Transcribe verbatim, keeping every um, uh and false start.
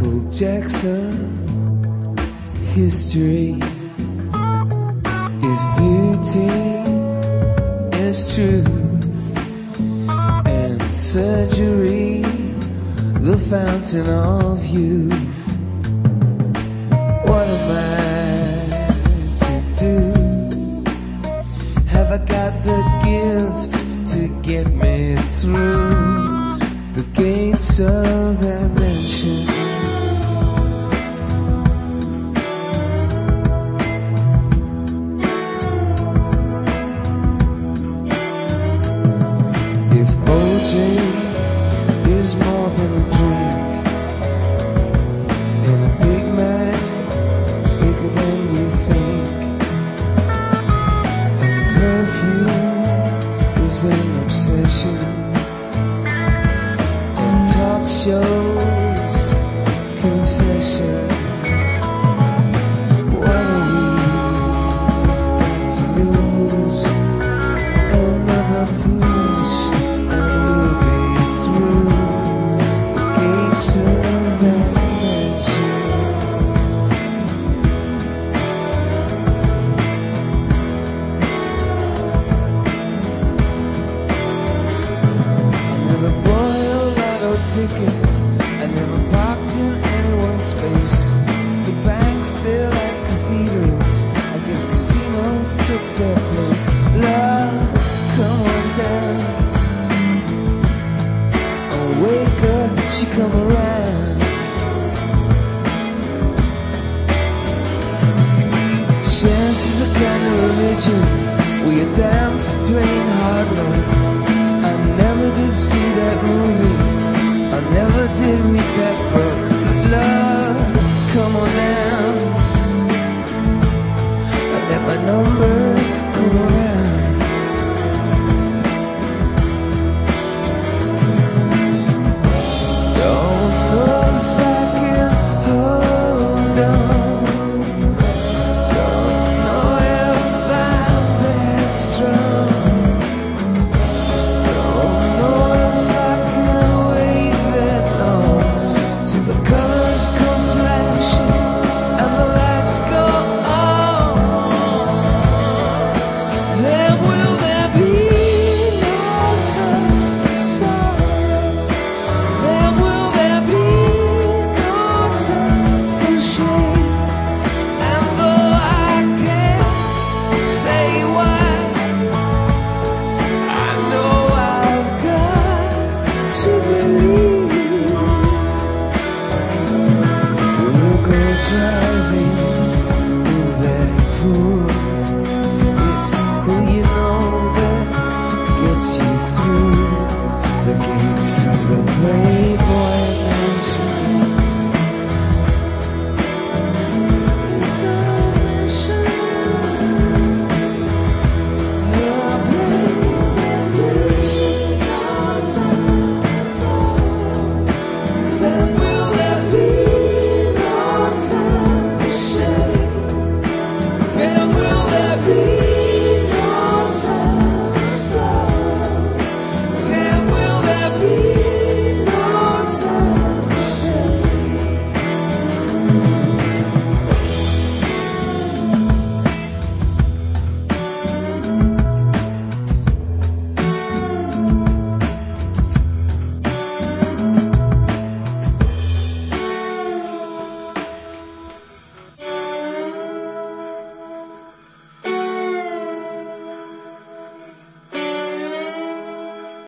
Michael Jackson. History, if beauty is truth, and surgery, the fountain of youth. What am I to do? Have I got the gift to get me through the gates of that mansion? If O J is more than a drink, and a big man bigger than you think, and perfume is an obsession, and talk shows confession. What are we to lose? Another push, and we'll be through the gates of that mansion. I never bought a lotto ticket, I never parked in anyone's space. The banks, they're like cathedrals, I guess casinos took their place. Love, come on down. Oh, wake up, she come around. Chances are kind of religion, we are down for playing hard luck. I never did see that movie, I never did read that book. Love, come on down. I let my numbers come around. Don't know if I can hold on. Don't know if I'm that strong. Don't know if I can wait that long till the colors come flashing and the lights go on. Then will there be no time for sorrow? Then will there be no time for shame? And though I can't say why, I know I've got to believe we'll go dry.